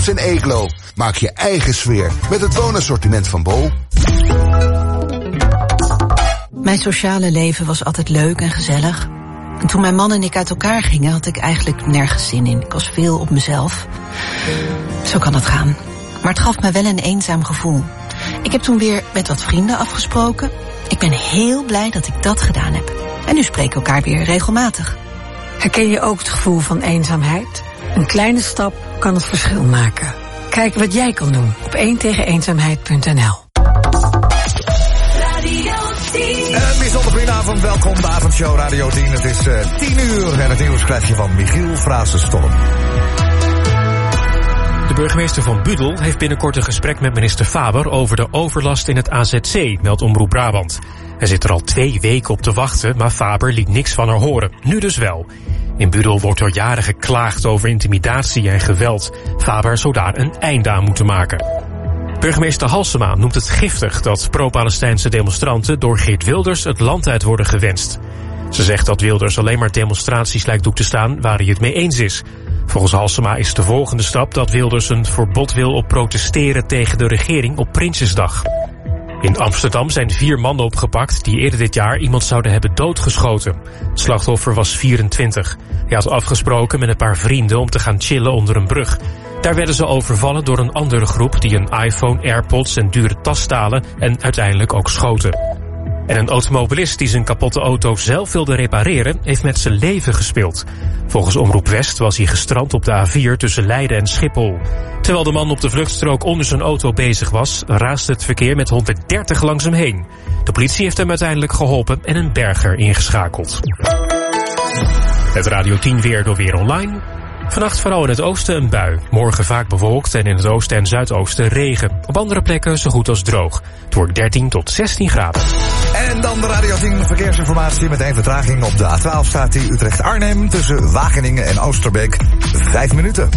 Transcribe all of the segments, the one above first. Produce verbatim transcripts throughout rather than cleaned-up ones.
Philips en Eeklo. Maak je eigen sfeer met het woonassortiment van Bol. Mijn sociale leven was altijd leuk en gezellig. En toen mijn man en ik uit elkaar gingen, had ik eigenlijk nergens zin in. Ik was veel op mezelf. Zo kan het gaan. Maar het gaf me wel een eenzaam gevoel. Ik heb toen weer met wat vrienden afgesproken. Ik ben heel blij dat ik dat gedaan heb. En nu spreken we elkaar weer regelmatig. Herken je ook het gevoel van eenzaamheid? Een kleine stap kan het verschil maken. Kijk wat jij kan doen op één tegen eenzaamheid punt n l. Een bijzonder goedenavond, welkom bij de avondshow Radio tien. Het is uh, tien uur en het nieuws krijg je van Michiel Frazenstorm. De burgemeester van Budel heeft binnenkort een gesprek met minister Faber over de overlast in het A Z C, meldt Omroep Brabant. Hij zit er al twee weken op te wachten, maar Faber liet niks van haar horen. Nu dus wel. In Budel wordt al jaren geklaagd over intimidatie en geweld. Faber zou daar een einde aan moeten maken. Burgemeester Halsema noemt het giftig dat pro-Palestijnse demonstranten door Geert Wilders het land uit worden gewenst. Ze zegt dat Wilders alleen maar demonstraties lijkt toe te staan waar hij het mee eens is. Volgens Halsema is de volgende stap dat Wilders een verbod wil op protesteren tegen de regering op Prinsjesdag. In Amsterdam zijn vier mannen opgepakt die eerder dit jaar iemand zouden hebben doodgeschoten. Het slachtoffer was vierentwintig. Hij had afgesproken met een paar vrienden om te gaan chillen onder een brug. Daar werden ze overvallen door een andere groep die een iPhone, AirPods en dure tas stalen en uiteindelijk ook schoten. En een automobilist die zijn kapotte auto zelf wilde repareren, heeft met zijn leven gespeeld. Volgens Omroep West was hij gestrand op de A vier tussen Leiden en Schiphol. Terwijl de man op de vluchtstrook onder zijn auto bezig was, raasde het verkeer met honderddertig langs hem heen. De politie heeft hem uiteindelijk geholpen en een berger ingeschakeld. Het Radio tien weer door Weer Online. Vannacht vooral in het oosten een bui. Morgen vaak bewolkt en in het oosten en zuidoosten regen. Op andere plekken zo goed als droog. Het wordt dertien tot zestien graden. En dan de Radio tien verkeersinformatie met één vertraging op de A twaalf staat die Utrecht-Arnhem tussen Wageningen en Oosterbeek. Vijf minuten.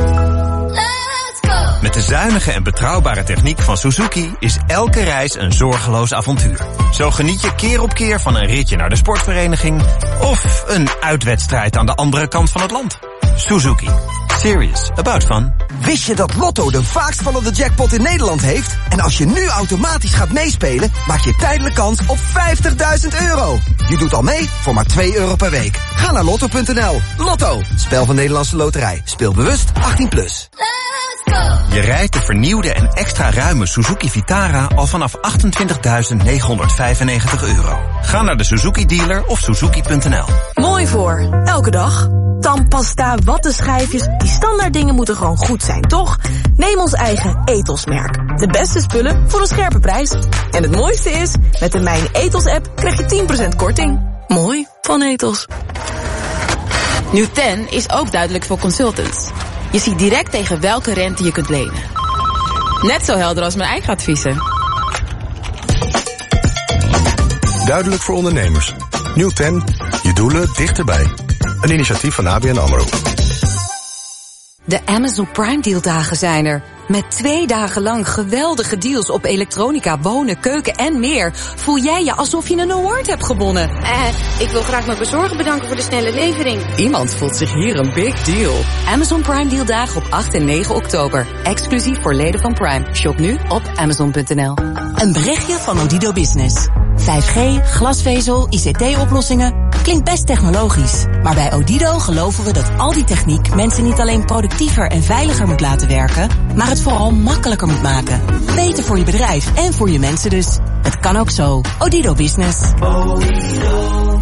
Met de zuinige en betrouwbare techniek van Suzuki is elke reis een zorgeloos avontuur. Zo geniet je keer op keer van een ritje naar de sportvereniging of een uitwedstrijd aan de andere kant van het land. Suzuki. Serious about fun. Wist je dat Lotto de vaakst vallende jackpot in Nederland heeft? En als je nu automatisch gaat meespelen, maak je tijdelijk kans op vijftigduizend euro. Je doet al mee voor maar twee euro per week. Ga naar lotto punt n l. Lotto, spel van Nederlandse Loterij. Speel bewust, achttien plus. Je rijdt de vernieuwde en extra ruime Suzuki Vitara al vanaf achtentwintigduizend negenhonderdvijfennegentig euro. Ga naar de Suzuki dealer of suzuki punt n l. Mooi voor elke dag. Tandpasta, wattenschijfjes, die standaard dingen moeten gewoon goed zijn, toch? Neem ons eigen Ethos-merk. De beste spullen voor een scherpe prijs. En het mooiste is, met de Mijn Ethos-app krijg je tien procent korting. Mooi van Ethos. Nu ten is ook duidelijk voor consultants. Je ziet direct tegen welke rente je kunt lenen. Net zo helder als mijn eigen adviezen. Duidelijk voor ondernemers. Nieuw ten, je doelen dichterbij. Een initiatief van A B N AMRO. De Amazon Prime Deal dagen zijn er. Met twee dagen lang geweldige deals op elektronica, wonen, keuken en meer. Voel jij je alsof je een award hebt gewonnen? Eh, ik wil graag mijn bezorger bedanken voor de snelle levering. Iemand voelt zich hier een big deal. Amazon Prime Deal dagen op acht en negen oktober. Exclusief voor leden van Prime. Shop nu op amazon punt n l. Een berichtje van Odido Business. vijf G, glasvezel, I C T-oplossingen. Klinkt best technologisch. Maar bij Odido geloven we dat al die techniek mensen niet alleen productiever en veiliger moet laten werken, maar het vooral makkelijker moet maken. Beter voor je bedrijf en voor je mensen dus. Het kan ook zo. Odido Business. Odido.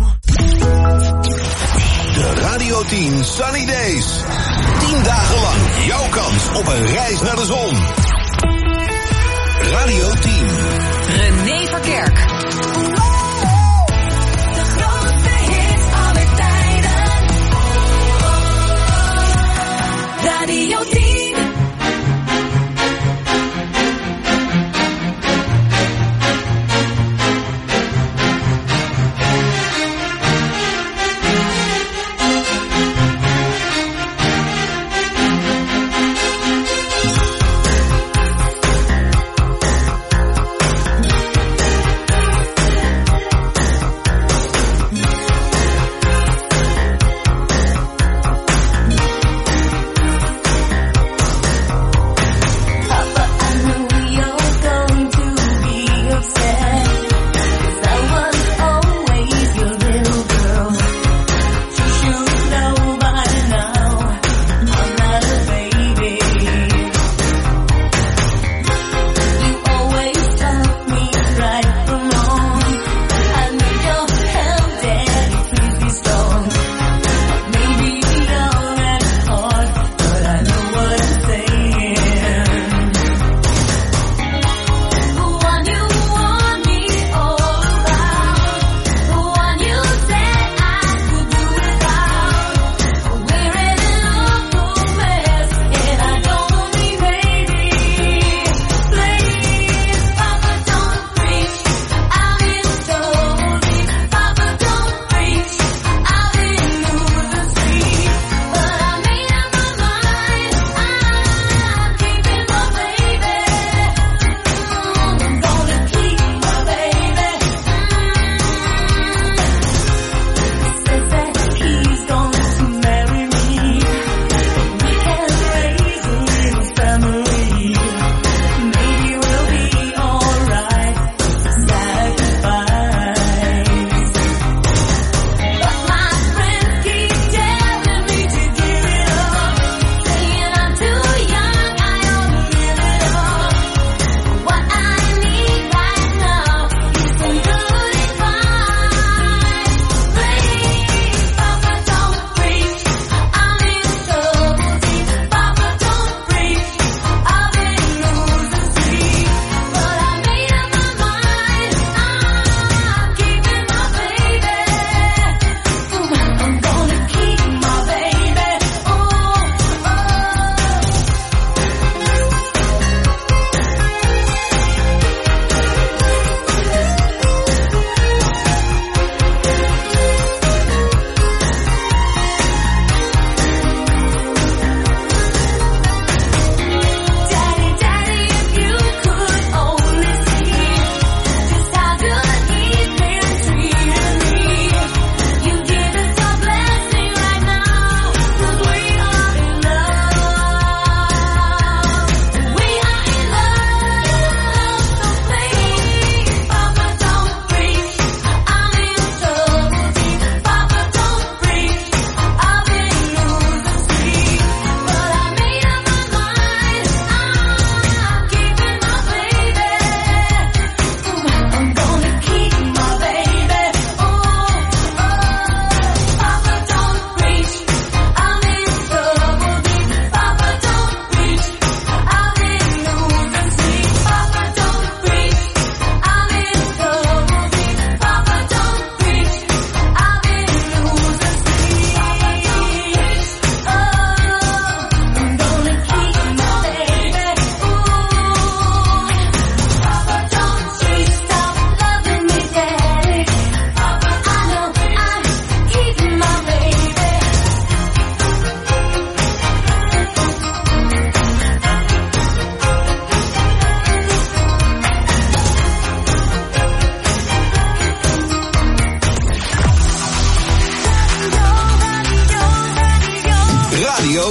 De Radio tien Sunny Days. tien dagen lang jouw kans op een reis naar de zon. Radio tien. René Verkerk. Radio tien.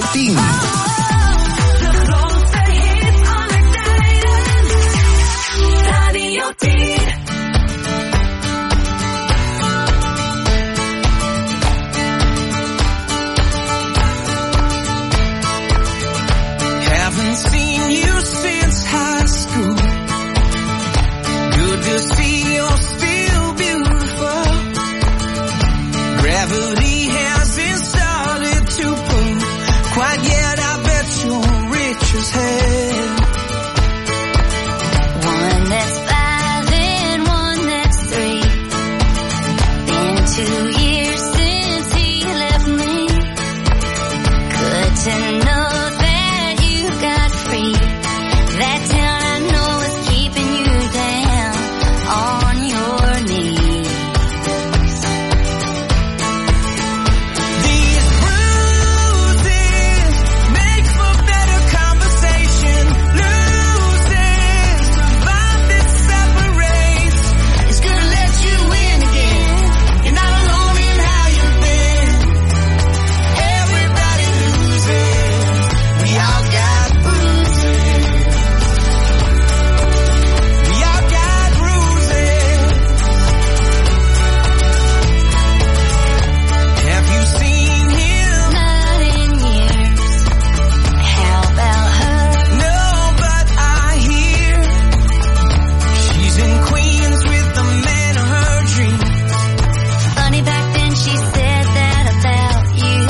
tien. De grootste hits aller tijden. Radio tien. Haven't seen you since high school. Good to see you're still beautiful. Gravity hasn't started to pull quite yet. I bet you're rich as hell. One that's five and one that's three. Been two years since he left me. Good to know that you got free. That town I know is keeping you down on your knees. These bruises make for better conversation. Loses the vibe that separates. It's gonna let you in again. You're not alone in how you've been. Everybody loses. We all got bruises. We all got bruises. Have you seen him? Not in years. How about her? No, but I hear she's in Queens with the man of her dreams. Funny, back then she said that about you.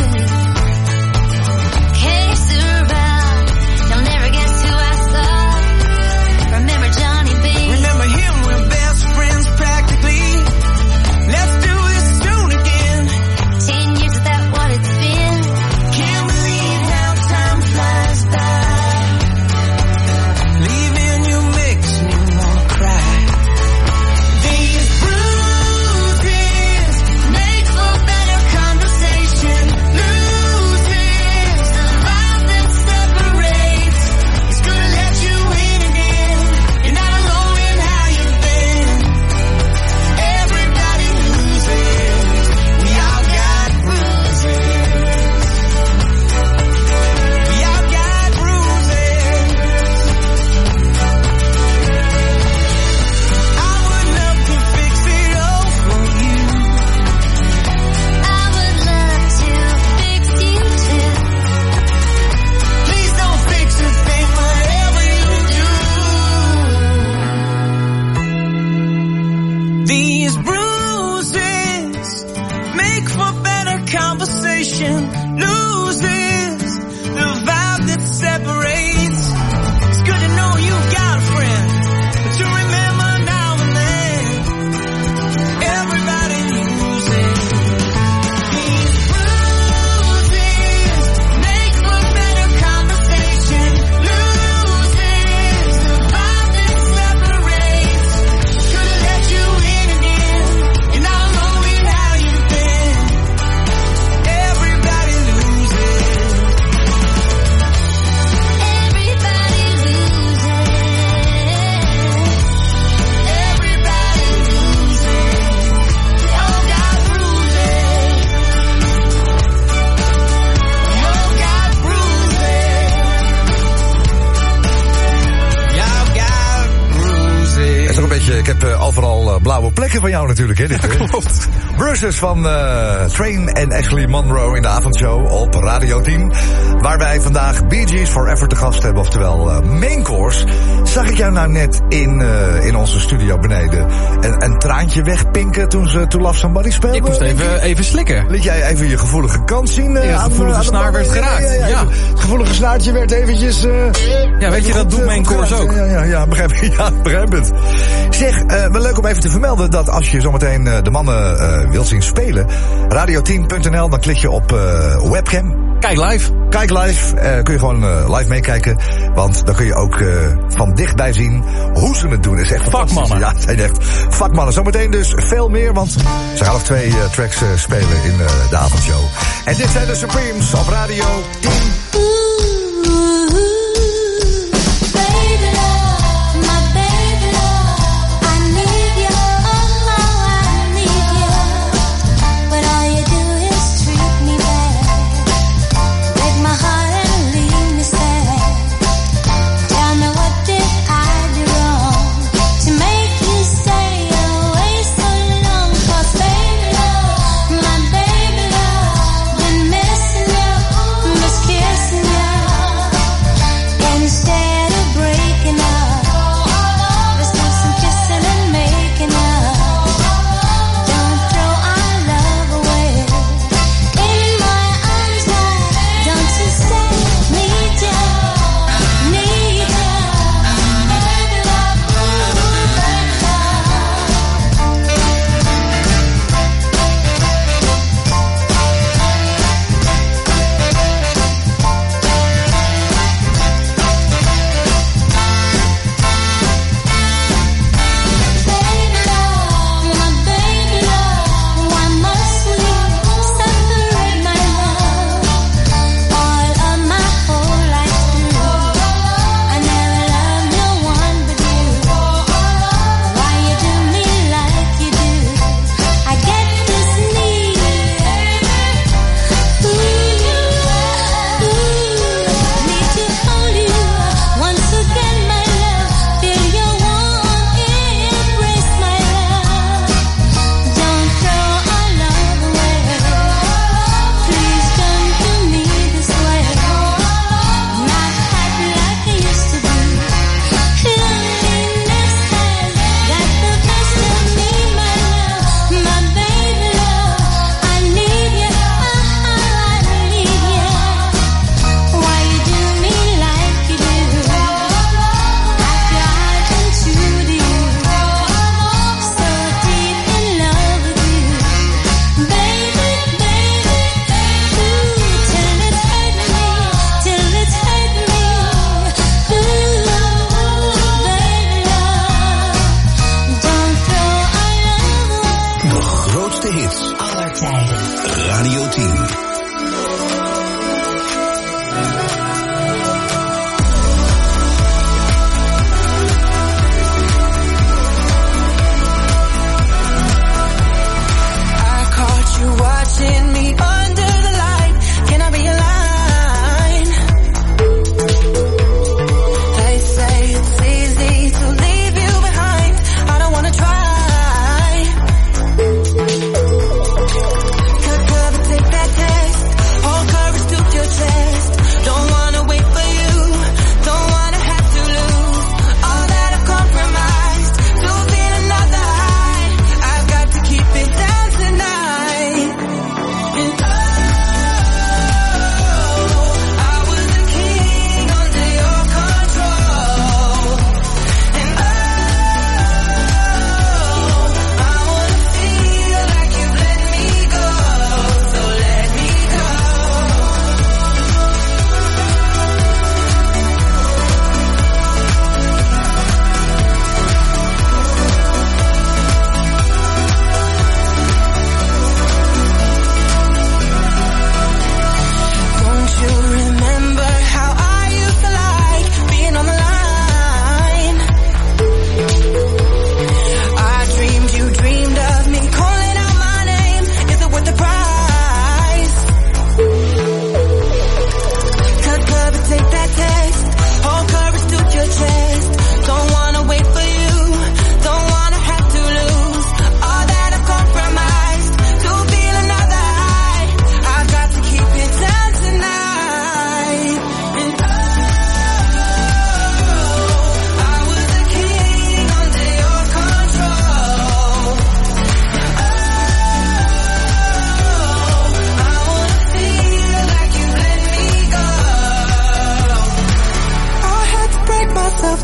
Case around, you'll never guess who I saw. Remember Johnny B? Remember him, we're best friends practically. Let's do this soon again. Ten years, is that what it's been? Can't believe how time flies by. Leaving you makes me wanna cry. These bruises Make for better conversation. loses the vibe that separates. It's gonna let you in again. You're not alone in how you've been. Everybody loses. We all got bruises. We all got bruises. I would love to fix it all for you. I would love to fix you too. Please don't fix a thing, whatever you do. These bruises make for better conversation. Loses the vibe that separates. It's good to know you got a friend, but to remember now and then, everybody loses. These bruises make for better conversation. Loses the vibe that separates. Could have let you in again. You're not alone in how you've been. Everybody loses. Everybody loses. Everybody loses. We all got bruises. We all got bruises. Y'all got bruises. Het is ook een beetje, ik heb uh, overal uh, blauwe plekken van jou natuurlijk, hè, dit, hè? Klopt. Bruises van uh, Train en Ashley Monroe in de avondshow op Radio tien. Waar wij vandaag Bee Gees Forever te gast hebben, oftewel uh, Main Course. Zag ik jou nou net in, uh, in onze studio beneden een, een traantje wegpinken toen ze To Love Somebody speelden? Ik moest even, even slikken. Liet jij even je gevoelige kant zien? Uh, Ja, het gevoelige aan, snaar aan werd geraakt. Ja, ja, ja. Ja. Het gevoelige snaartje werd eventjes... Uh, Ja, weet je, dat doet Main Course ook. Ja, ja, ja, begrijp, ja, begrijp het. Zeg, uh, wel leuk om even te vermelden dat als je zometeen uh, de mannen uh, wilt zien spelen, radio tien punt n l, dan klik je op uh, webcam. Kijk live. Kijk live, uh, kun je gewoon uh, live meekijken. Want dan kun je ook uh, van dichtbij zien hoe ze het doen. Dat is echt fantastisch. Vakmannen. Ja, het zijn echt vakmannen. Zometeen dus veel meer, want ze gaan nog twee uh, tracks uh, spelen in uh, de avondshow. En dit zijn de Supremes op Radio tien. My heart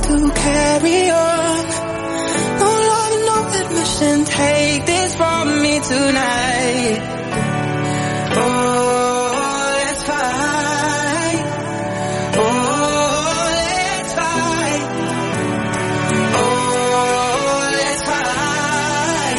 to carry on. No love, no admission, take this from me tonight. Oh, let's fight. Oh, let's fight. Oh, let's fight.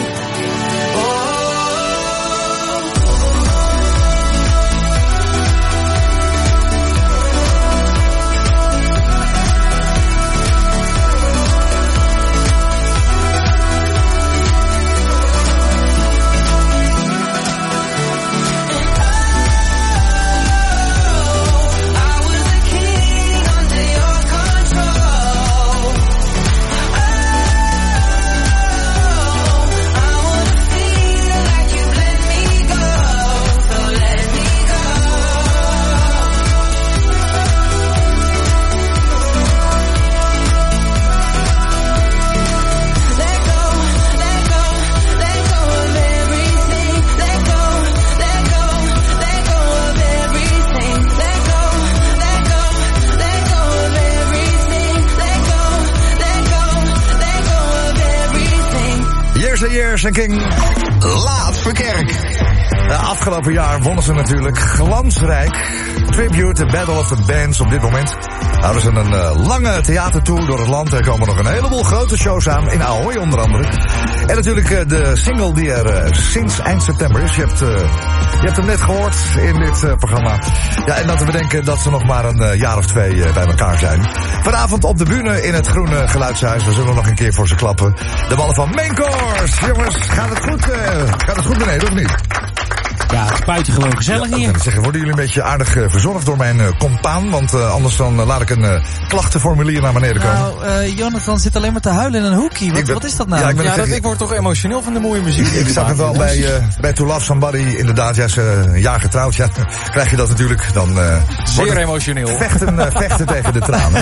Years and King, Laat Verkerk. De afgelopen jaar wonnen ze natuurlijk glansrijk. Tribute, The Battle of the Bands op dit moment. Houden ze een uh, lange theatertour door het land. Er komen nog een heleboel grote shows aan, in Ahoy onder andere. En natuurlijk uh, de single die er uh, sinds eind september is. Je hebt, uh, je hebt hem net gehoord in dit uh, programma. Ja, en dat we bedenken dat ze nog maar een uh, jaar of twee uh, bij elkaar zijn. Vanavond op de bühne in het Groene Geluidshuis. We zullen nog een keer voor ze klappen. De mannen van Main Course. Jongens, gaat het goed, uh, gaat het goed beneden of niet? Ja, het is buitengewoon gezellig hier. Ja, zeggen, worden jullie een beetje aardig uh, verzorgd door mijn uh, compaan? Want uh, anders dan uh, laat ik een uh, klachtenformulier naar beneden komen. Nou, uh, Jonathan zit alleen maar te huilen in een hoekje. Wat, ben, wat is dat nou? Ja, ik, ben ja, dat, ik word toch emotioneel van de mooie muziek. Ik, ik zag het wel bij, uh, bij To Love Somebody. Inderdaad, ja, ze uh, een jaar getrouwd. Ja, krijg je dat natuurlijk. Dan uh, zeer emotioneel. Vechten, uh, vechten tegen de tranen.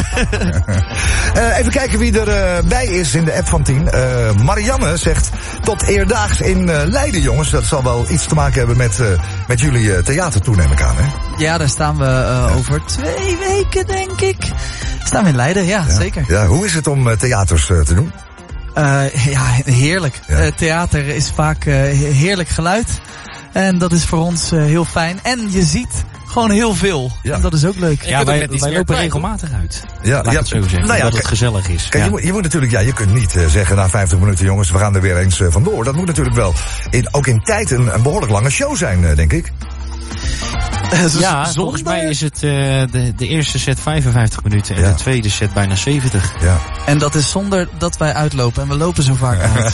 uh, even kijken wie er uh, bij is in de app van tien. Uh, Marianne zegt tot eerdaags in uh, Leiden, jongens. Dat zal wel iets te maken hebben met, uh, met jullie uh, theatertour, neem ik aan, hè? Ja, daar staan we uh, ja. over twee weken, denk ik. Staan we in Leiden, ja, ja. zeker. Ja, hoe is het om uh, theaters uh, te doen? Uh, ja, heerlijk. Ja. Uh, theater is vaak uh, heerlijk geluid. En dat is voor ons uh, heel fijn. En je ziet gewoon heel veel. Ja. En dat is ook leuk. Ja, wij, wij lopen regelmatig uit. Ja, Laat ja, het zo zeggen, nou ja, dat k- het gezellig is. Kijk, ja. je, moet, je moet natuurlijk, ja, je kunt niet uh, zeggen na vijftig minuten, jongens, we gaan er weer eens uh, vandoor. Dat moet natuurlijk wel in, ook in tijd een, een behoorlijk lange show zijn, uh, denk ik. Ja, zonder... volgens mij is het uh, de, de eerste set vijfenvijftig minuten en ja. de tweede set bijna zeventig. Ja. En dat is zonder dat wij uitlopen. En we lopen zo vaak uit.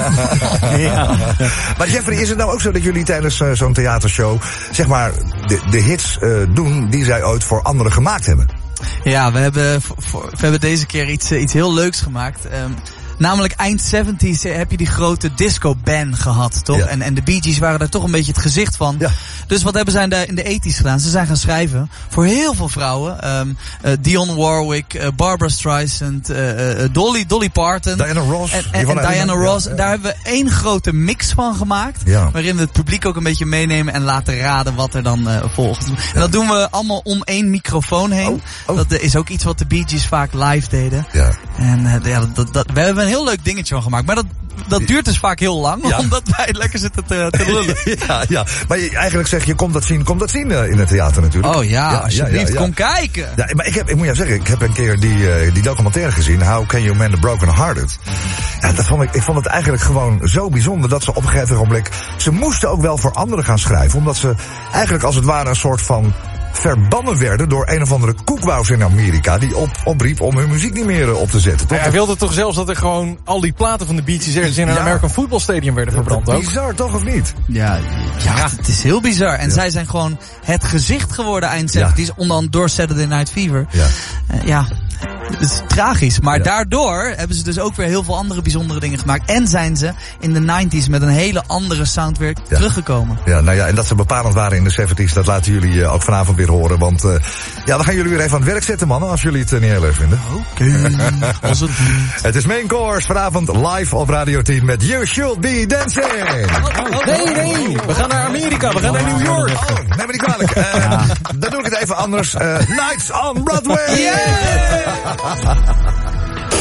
ja. Maar Jeffrey, is het nou ook zo dat jullie tijdens uh, zo'n theatershow, zeg maar, de, de hits uh, doen die zij ooit voor anderen gemaakt hebben? Ja, we hebben, voor, we hebben deze keer iets, iets heel leuks gemaakt. Um, Namelijk eind zeventig heb je die grote disco-ban gehad, toch? Ja. En, en de Bee Gees waren daar toch een beetje het gezicht van. Ja. Dus wat hebben zij in de, in de tachtiger gedaan? Ze zijn gaan schrijven voor heel veel vrouwen. Um, uh, Dionne Warwick, uh, Barbra Streisand, uh, uh, Dolly, Dolly Parton. Diana Ross. En, en, en Diana Ross. Ja, ja. Daar hebben we één grote mix van gemaakt. Ja. Waarin we het publiek ook een beetje meenemen en laten raden wat er dan uh, volgt. Ja. En dat doen we allemaal om één microfoon heen. Oh, oh. Dat uh, is ook iets wat de Bee Gees vaak live deden. Ja. En uh, ja, dat, dat, we hebben een heel leuk dingetje van gemaakt. Maar dat, dat duurt dus vaak heel lang. Ja. Omdat wij lekker zitten te, te lullen. ja, ja, maar je, eigenlijk zeg je, kom dat zien, kom dat zien uh, in het theater natuurlijk. Oh ja, ja alsjeblieft, ja, ja, ja. Kom kijken. Ja, maar ik, heb, ik moet jou zeggen, ik heb een keer die, uh, die documentaire gezien. How Can You Mend a Broken Hearted? Ja, dat vond ik, ik vond het eigenlijk gewoon zo bijzonder dat ze op een gegeven ogenblik... Ze moesten ook wel voor anderen gaan schrijven. Omdat ze eigenlijk als het ware een soort van... verbannen werden door een of andere koekwous in Amerika... die op, opriep om hun muziek niet meer op te zetten. Ja, hij wilde toch zelfs dat er gewoon al die platen van de Bee Gees... ergens in een ja. American Football Stadium werden verbrand ook? Bizar, toch of niet? Ja, ja, ja, het is heel bizar. En ja. zij zijn gewoon het gezicht geworden eind zeventig, ja. onder andere door Saturday Night Fever. Ja, uh, ja. Het is tragisch, maar ja. daardoor hebben ze dus ook weer heel veel andere bijzondere dingen gemaakt. En zijn ze in de negentig met een hele andere sound weer ja. teruggekomen. Ja, nou ja, en dat ze bepalend waren in de zeventig, dat laten jullie uh, ook vanavond weer horen. Want uh, ja, dan gaan jullie weer even aan het werk zetten, mannen, als jullie het uh, niet heel leuk vinden. Oké, okay. Als het niet. Het is Main Course vanavond live op Radio tien met You Should Be Dancing. Oh, nee, nee, we gaan naar Amerika, we gaan naar New York. Oh, neem me niet kwalijk. Uh, ja. Dan doe ik het even anders. Uh, Nights on Broadway. Yeah!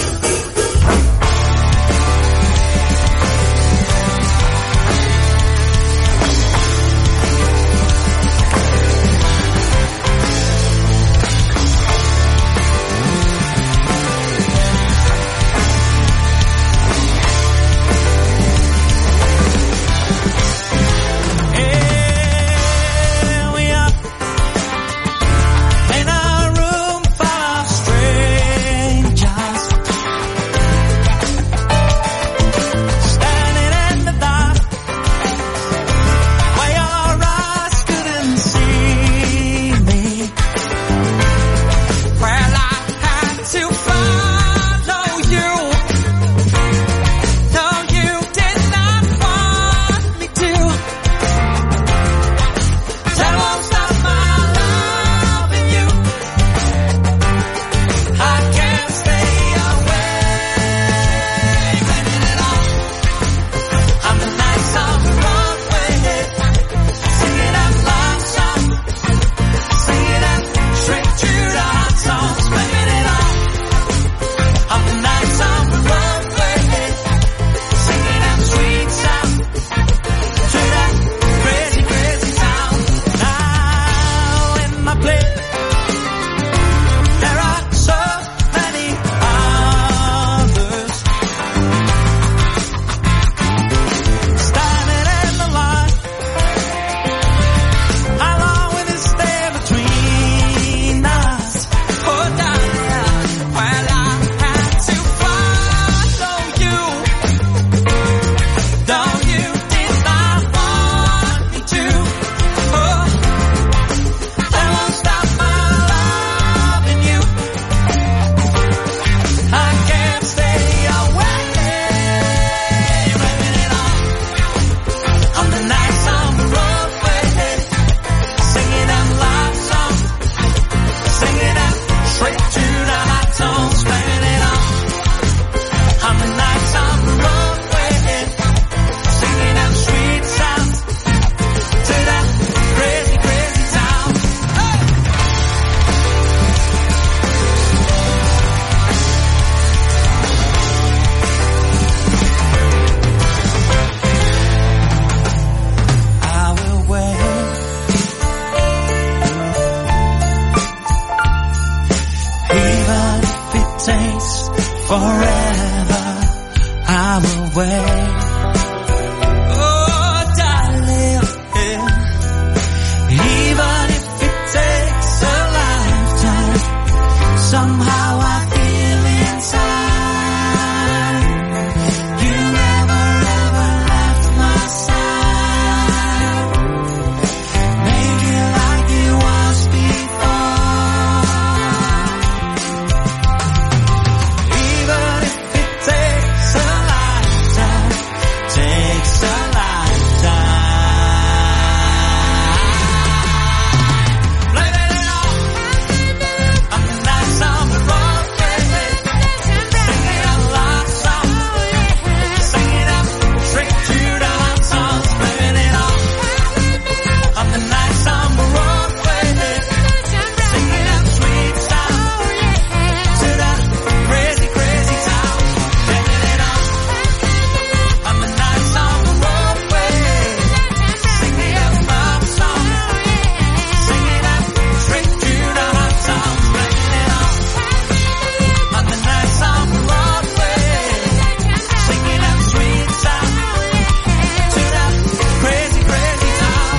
place forever. I'm away. Oh, darling, even if it takes a lifetime, somehow I feel inside you never ever left my side. Make it like it was before. Even if it takes a lifetime, takes a lifetime. Play it off. I'm the night song, the road, sing it out loud song, sing it up, straight to the hot songs, playing it off. I'm the night song, the road, sing it up, sweet sound, to the crazy, crazy town, playing it off. I'm the night song, the road, sing it up, love song, sing it up, straight to the hot songs, playing it off. I'm the night song, the road, sing it up, sweet sound, to the crazy, crazy town.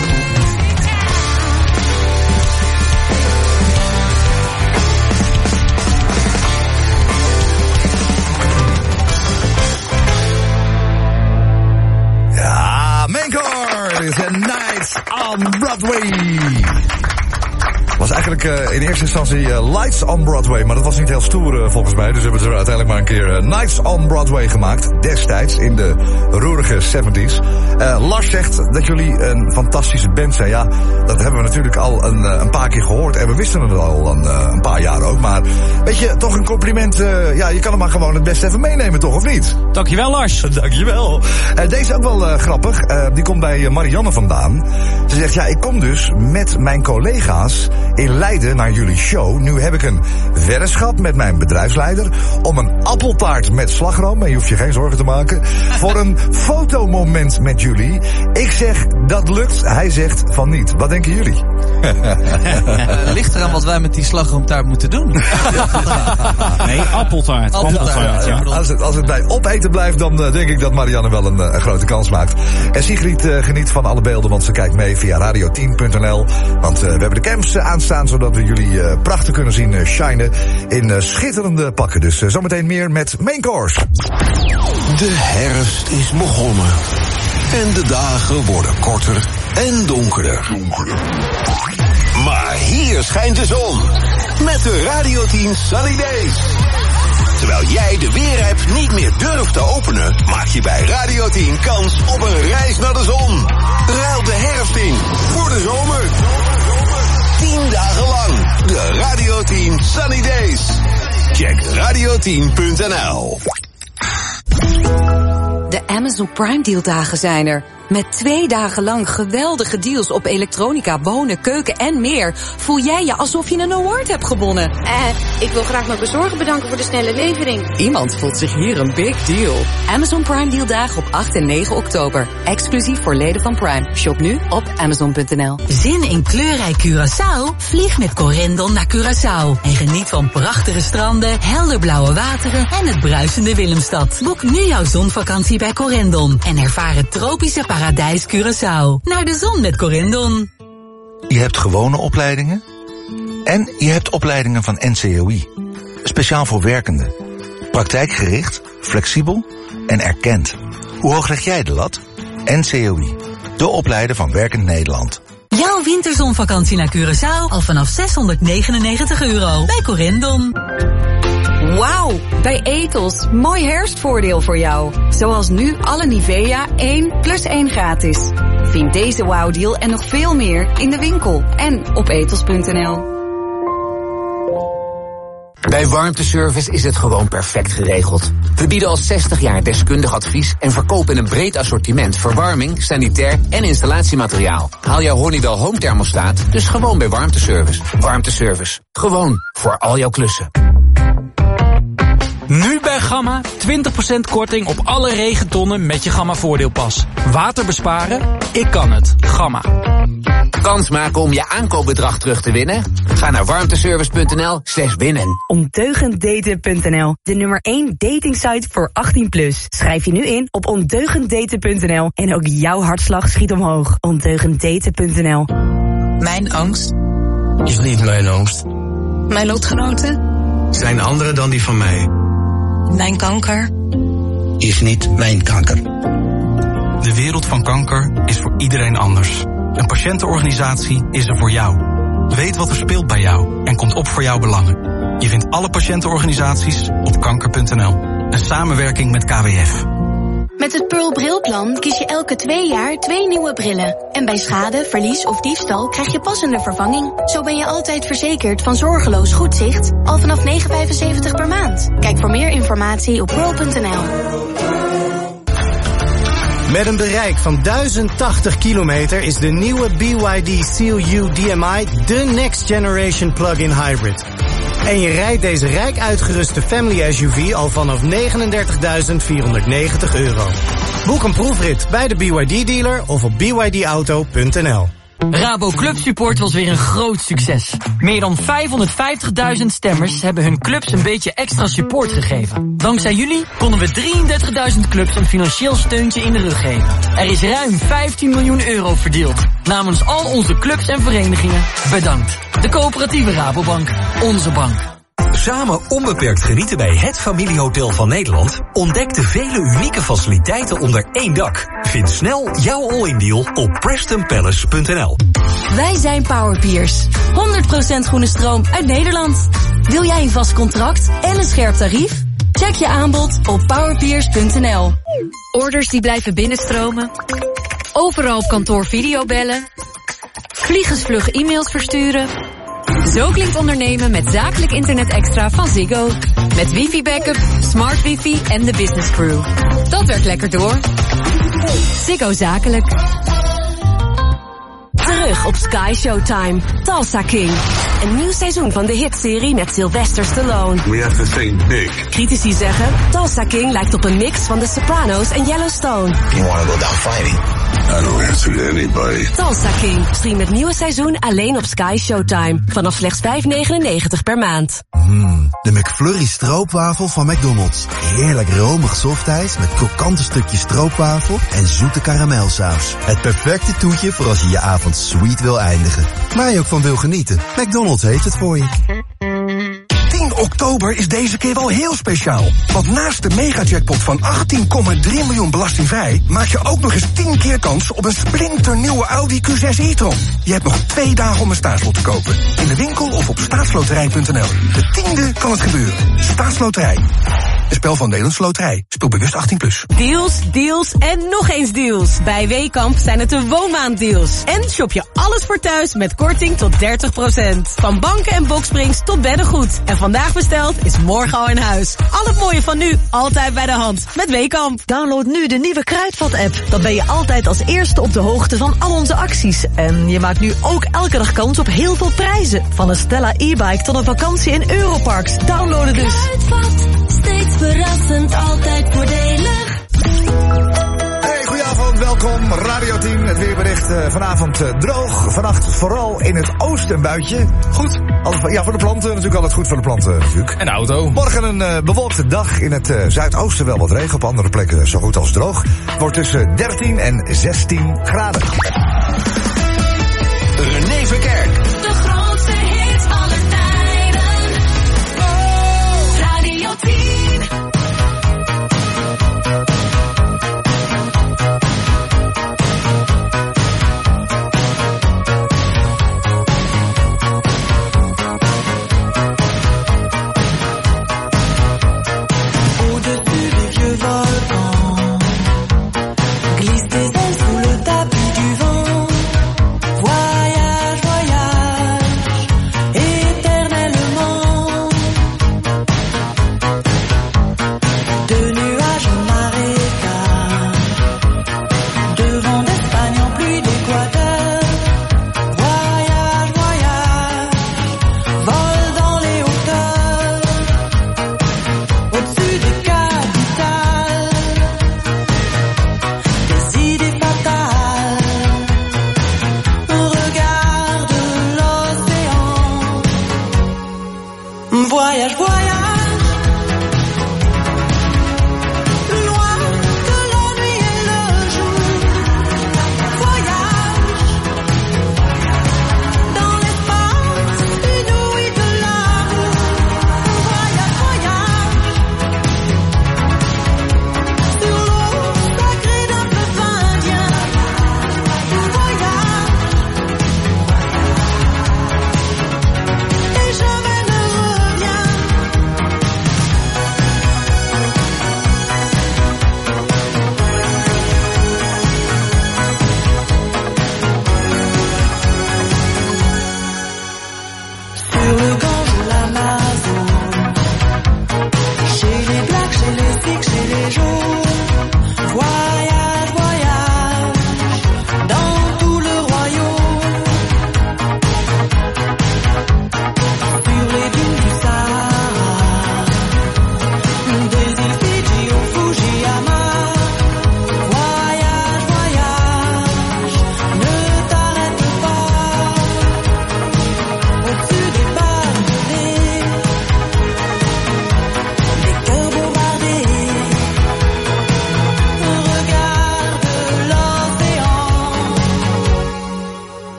Ja, Mancor is a Nights on Broadway. Was eigenlijk uh, in eerste instantie uh, Lights on Broadway, maar dat was niet heel stoer uh, volgens mij. Dus hebben ze er uiteindelijk maar een keer uh, Nights on Broadway gemaakt. Destijds, in de roerige zeventies. Uh, Lars zegt dat jullie een fantastische band zijn. Ja, dat hebben we natuurlijk al een, uh, een paar keer gehoord. En we wisten het al een, uh, een paar jaar ook. Maar weet je, toch een compliment. Uh, ja, je kan hem maar gewoon het beste even meenemen, toch? Of niet? Dankjewel, Lars. Dankjewel. Uh, deze ook wel uh, grappig. Uh, die komt bij uh, Marianne vandaan. Ze zegt, ja, ik kom dus met mijn collega's in Leiden naar jullie show. Nu heb ik een weddenschap met mijn bedrijfsleider om een appeltaart met slagroom, en je hoeft je geen zorgen te maken, voor een fotomoment met jullie. Ik zeg, dat lukt. Hij zegt van niet. Wat denken jullie? Uh, ligt eraan wat wij met die slagroomtaart moeten doen. Nee, appeltaart. appeltaart ja. als, het, als het bij opeten blijft, dan uh, denk ik dat Marianne wel een, uh, een grote kans maakt. En Sigrid uh, geniet van alle beelden, want ze kijkt mee via radio tien punt n l. Want uh, we hebben de camps uh, aanstaan, zodat we jullie uh, prachtig kunnen zien uh, shinen in uh, schitterende pakken. Dus uh, zometeen meer met Main Course. De herfst is begonnen. En de dagen worden korter en donkerder. Maar hier schijnt de zon. Met de Radio tien Sunny Days. Terwijl jij de weerapp niet meer durft te openen, maak je bij Radio tien kans op een reis naar de zon. Ruil de herfst in voor de zomer. tien dagen lang de Radio tien Sunny Days. Check radio tien punt n l. De Amazon Prime Deal dagen zijn er. Met twee dagen lang geweldige deals op elektronica, wonen, keuken en meer. Voel jij je alsof je een award hebt gewonnen? Eh, ik wil graag mijn bezorger bedanken voor de snelle levering. Iemand voelt zich hier een big deal. Amazon Prime Deal dagen op acht en negen oktober. Exclusief voor leden van Prime. Shop nu op amazon punt n l. Zin in kleurrijk Curaçao? Vlieg met Corendon naar Curaçao. En geniet van prachtige stranden, helderblauwe wateren en het bruisende Willemstad. Boek nu jouw zonvakantie bij Corendon. En ervaar het tropische paradijs Curaçao. Naar de zon met Corendon. Je hebt gewone opleidingen. En je hebt opleidingen van N C O I. Speciaal voor werkenden. Praktijkgericht, flexibel en erkend. Hoe hoog leg jij de lat? N C O I. De opleider van Werkend Nederland. Jouw winterzonvakantie naar Curaçao al vanaf zeshonderdnegenennegentig euro bij Corendon. Wauw, bij Ethos. Mooi herfstvoordeel voor jou. Zoals nu alle Nivea één plus één gratis. Vind deze wauwdeal en nog veel meer in de winkel en op ethos punt n l. Bij Warmteservice is het gewoon perfect geregeld. We bieden al zestig jaar deskundig advies en verkopen een breed assortiment verwarming, sanitair en installatiemateriaal. Haal jouw Honeywell Home thermostaat dus gewoon bij Warmteservice. Warmteservice, gewoon voor al jouw klussen. Nu bij Gamma twintig procent korting op alle regentonnen met je Gamma voordeelpas. Water besparen? Ik kan het. Gamma. Kans maken om je aankoopbedrag terug te winnen? Ga naar warmteservice.nl slash winnen. Ondeugenddaten punt n l, de nummer één datingsite voor achttien plus. Schrijf je nu in op ondeugenddaten punt n l en ook jouw hartslag schiet omhoog. ondeugenddaten punt n l. Mijn angst is niet mijn angst. Mijn lotgenoten Zijn anderen dan die van mij. Mijn kanker Is niet mijn kanker. De wereld van kanker is voor iedereen anders. Een patiëntenorganisatie is er voor jou. Weet wat er speelt bij jou en komt op voor jouw belangen. Je vindt alle patiëntenorganisaties op kanker punt n l. Een samenwerking met K W F. Met het Pearl Brilplan kies je elke twee jaar twee nieuwe brillen. En bij schade, verlies of diefstal krijg je passende vervanging. Zo ben je altijd verzekerd van zorgeloos goed zicht, al vanaf negen euro vijfenzeventig per maand. Kijk voor meer informatie op pearl punt n l. Met een bereik van duizend tachtig kilometer is de nieuwe B Y D Seal U D M I de next generation plug-in hybrid. En je rijdt deze rijk uitgeruste family S U V al vanaf negenendertigduizend vierhonderdnegentig euro. Boek een proefrit bij de B Y D dealer of op b y d auto punt n l. Rabo Club Support was weer een groot succes. Meer dan vijfhonderdvijftigduizend stemmers hebben hun clubs een beetje extra support gegeven. Dankzij jullie konden we drieëndertigduizend clubs een financieel steuntje in de rug geven. Er is ruim vijftien miljoen euro verdeeld. Namens al onze clubs en verenigingen, bedankt. De coöperatieve Rabobank, onze bank. Samen onbeperkt genieten bij het familiehotel van Nederland. Ontdek de vele unieke faciliteiten onder één dak. Vind snel jouw all-in deal op preston palace punt n l. Wij zijn Powerpeers. honderd procent groene stroom uit Nederland. Wil jij een vast contract en een scherp tarief? Check je aanbod op powerpeers punt n l. Orders die blijven binnenstromen. Overal op kantoor videobellen. Vliegensvlug e-mails versturen. Zo klinkt ondernemen met zakelijk internet extra van Ziggo. Met wifi-backup, smart wifi en de business crew. Dat werkt lekker door. Ziggo Zakelijk. Terug op Sky Showtime. Tulsa King. Een nieuw seizoen van de hitserie met Sylvester Stallone. We have to think big. Critici zeggen, Tulsa King lijkt op een mix van The Sopranos en Yellowstone. You want to go down fighting? I don't answer to anybody. Tulsa King. Stream het nieuwe seizoen alleen op Sky Showtime. Vanaf slechts vijf negenennegentig per maand. Mm, de McFlurry stroopwafel van McDonald's. Heerlijk romig softijs met krokante stukjes stroopwafel en zoete karamelsaus. Het perfecte toetje voor als je je avond sweet wil eindigen. Waar je ook van wil genieten. McDonald's heeft het voor je. tien oktober is deze keer wel heel speciaal. Want naast de megajackpot van achttien komma drie miljoen belastingvrij... maak je ook nog eens tien keer kans op een splinternieuwe Audi Q zes e-tron. Je hebt nog twee dagen om een staatslot te kopen. In de winkel of op staatsloterij punt n l. De tiende kan het gebeuren. Staatsloterij. Een spel van Nederlandse Loterij. Speel bewust achttien plus. Deals, deals en nog eens deals. Bij Weekamp zijn het de woonmaanddeals. En shop je alles voor thuis met korting tot dertig procent. Van banken en boksprings tot beddengoed. En vandaag besteld is morgen al in huis. Al het mooie van nu, altijd bij de hand. Met Weekamp. Download nu de nieuwe Kruidvat-app. Dan ben je altijd als eerste op de hoogte van al onze acties. En je maakt nu ook elke dag kans op heel veel prijzen. Van een Stella e-bike tot een vakantie in Europarks. Downloaden dus. Kruidvat, steeds verrassend, altijd voordelig. Hey, goedenavond, welkom. Radio tien, het weerbericht uh, vanavond uh, droog. Vannacht vooral in het oosten een buitje. Goed. Alles, ja, voor de planten natuurlijk altijd goed voor de planten natuurlijk. En de auto. Morgen een uh, bewolkte dag. In het uh, zuidoosten wel wat regen, op andere plekken zo goed als droog. Wordt tussen dertien en zestien graden. René Verkerk. De grootste hits aller tijden. Oh, Radio tien. Glisse des ailes sous le tapis du vent. Voyage, voyage.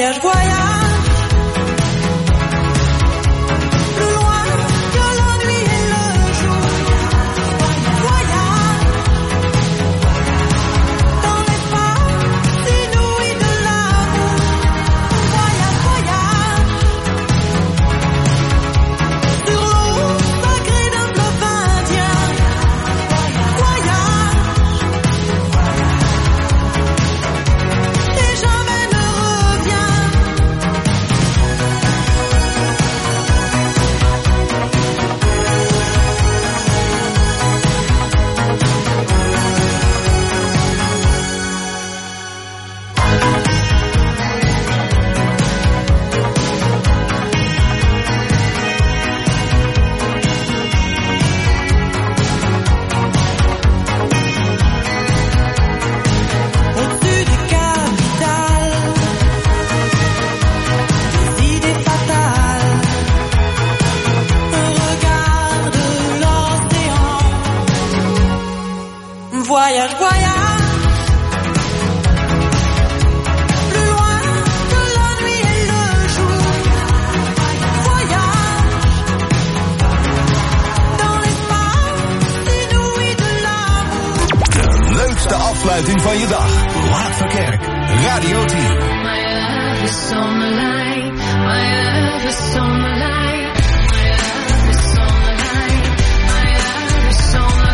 Voyage, voyage. Plus loin que la nuit et le jour. Voyage. Dans l'espace inouï de l'amour. Voyage, voyage. Sur l'eau sacrée d'un fleuve indien. Voyage. Et jamais ne reviens. Au-dessus des capitales, des idées fatales. Regarde l'océan. Voyage, voyage. Plus loin que la nuit et le jour. Voyage. Dans l'espace inouï de l'amour. De leukste afsluiting van je dag. Laat Verkerk. Radio tien. My love is on the line. My love is on the line. My love is on the line. My love is on the line.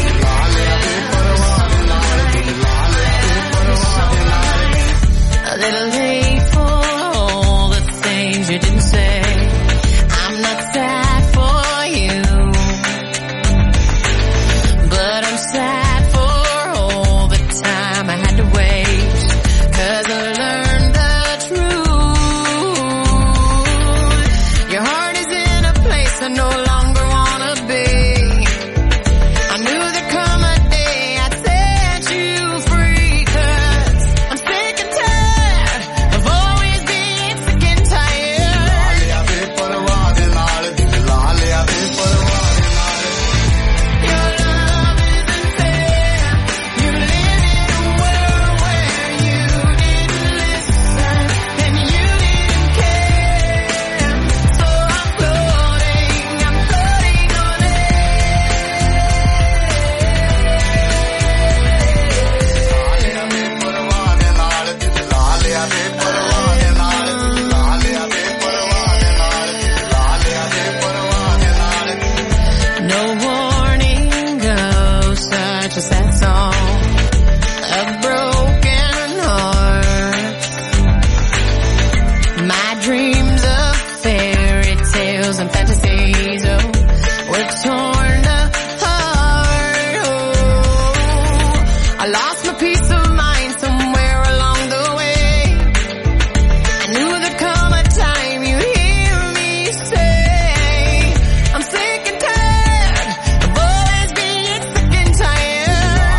A little late for all the things you didn't say. I'm not sad for you, but I'm sad for all the time I had to waste. 'Cause I learned the truth. Your heart is in a place I no longer wanna be. I knew there'd come a day I'd set you free. 'Cause I'm sick and tired of always being sick and tired. Your love isn't fair. You live in a world where you didn't listen and you didn't care. So I'm floating, I'm floating on no warning goes such a sad song of broken hearts. My dreams of fairy tales and fantasies, oh, were torn apart. Oh, I lost my peace of mind somewhere along the way. I knew there'd come a time you hear me say, I'm sick and tired of always being sick and tired.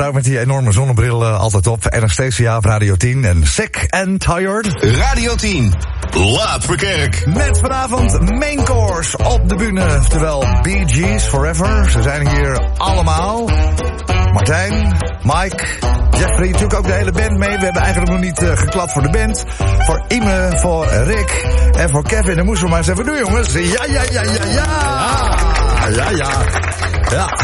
vrouw met die enorme zonnebril uh, altijd op. Anastasia op Radio tien en Sick and Tired. Radio tien, Laatverkerk. Met vanavond Main Course op de bühne. Terwijl Bee Gees Forever. Ze zijn hier allemaal. Martijn, Mike, Jeffrey, natuurlijk ook de hele band mee. We hebben eigenlijk nog niet uh, geklapt voor de band. Voor Ime, voor Rick en voor Kevin. Dan moesten we maar eens even doen, jongens. Ja, ja, ja, ja, ja. Ja, ja. Ja.